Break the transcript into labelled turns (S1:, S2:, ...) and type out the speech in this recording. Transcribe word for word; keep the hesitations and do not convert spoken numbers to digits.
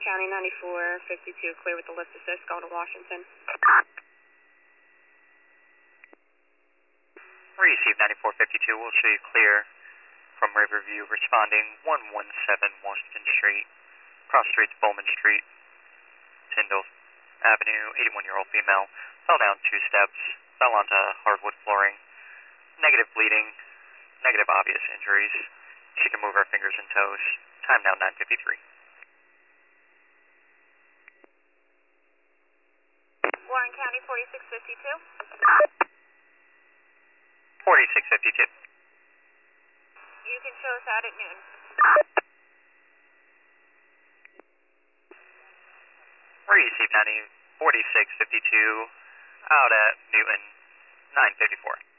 S1: County ninety-four fifty-two, clear with the lift assist going to Washington.
S2: Receive ninety-four fifty-two, we'll show you clear from Riverview, responding one one seven Washington Street, cross streets Bowman Street, Tyndall Avenue, eighty-one-year-old female, fell down two steps, fell onto hardwood flooring, negative bleeding, negative obvious injuries. She can move her fingers and toes. Time now nine fifty-three.
S1: Warren County forty-six fifty-two.
S2: forty-six fifty-two.
S1: You can show us out at noon.
S2: Receive ninety forty-six fifty-two out at Newton nine fifty-four.